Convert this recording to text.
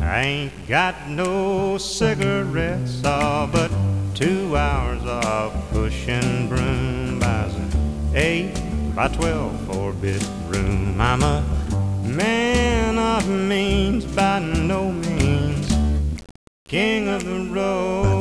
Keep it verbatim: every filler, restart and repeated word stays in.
I ain't got no cigarettes, oh, but two hours of pushing broom buys an eight by twelve four-bit room. I'm a man of means by no means, king of the road.